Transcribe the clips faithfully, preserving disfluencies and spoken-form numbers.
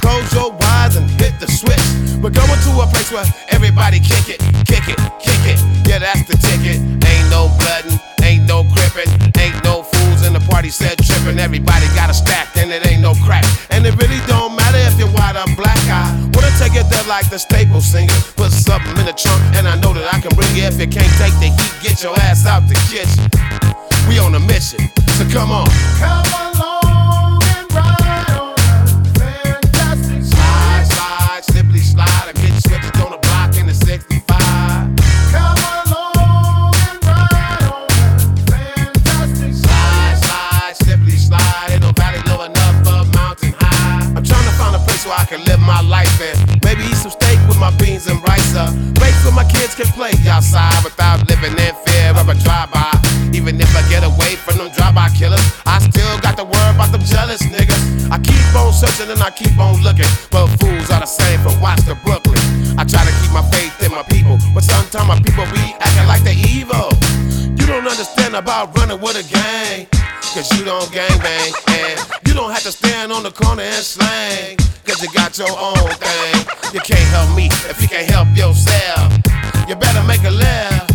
close your eyes and hit the switch. We're going to a place where everybody kick it, kick it, kick it. Yeah, that's the ticket. Ain't no bloodin', ain't no crippin', ain't no fools in the party said trippin'. Everybody got a stack and it ain't no crack. And it really don't matter if you're white or black. I wanna take it there like the Staples singer. Put something in the trunk and I know that I can bring it. If you can't take the heat, get your ass out the kitchen. We on a mission, so come on. Come along and ride on a fantastic Slide, slide, slippery slide. I get switched on the block in the sixty-five. Come along and ride on a fantastic Slide, slide, slippery slide. Ain't no valley low enough for a mountain high. I'm trying to find a place where I can live my life in. Maybe eat some steak with my beans and rice up. Place where my kids can play outside without living in fear of a drive-by. Even if I get away from them drive-by killers, I still got to worry about them jealous niggas. I keep on searching and I keep on looking, but fools are the same from Watts to Brooklyn. I try to keep my faith in my people, but sometimes my people be acting like they evil. You don't understand about running with a gang, cause you don't gang bang. And you don't have to stand on the corner and slang, cause you got your own thing. You can't help me if you can't help yourself. You better make a left.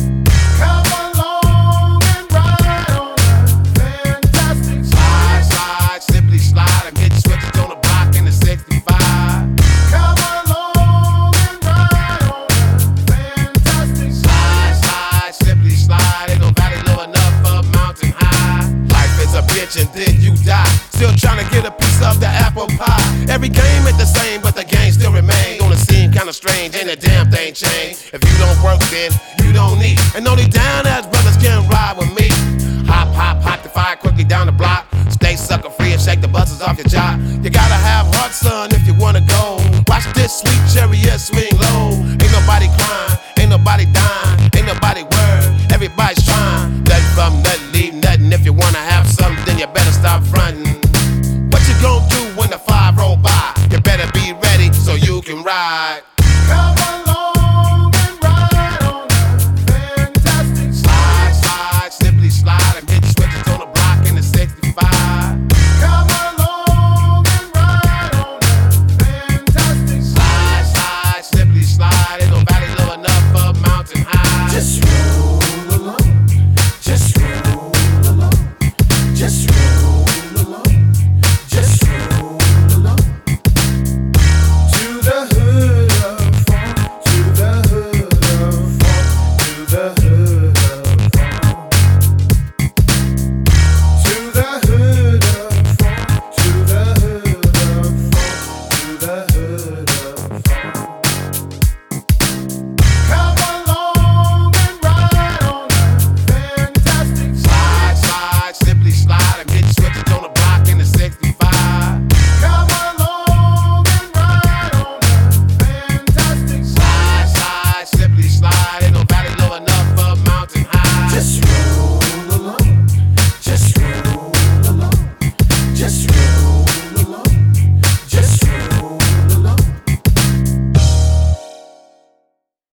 Come along and ride on a fantastic Slide, slide, slippery slide. I get switches on the block in the sixty-five. Come along and ride on a fantastic Slide, slide, slippery slide. Ain't no valley low enough for a mountain high. Life is a bitch and then you die. Still trying to get a piece of the apple pie. Every game ain't the same, but the game still remain. Gonna seem kinda strange, ain't a damn thing changed. If you don't work, then you don't need. And only down ass brothers can ride with me. Hop, hop, hop the fire quickly down the block. Stay sucker free and shake the buses off your job. You gotta have heart, son, if you wanna go. Watch this sweet chariot swing low. Ain't nobody crying, ain't nobody dying, ain't nobody worried. Everybody's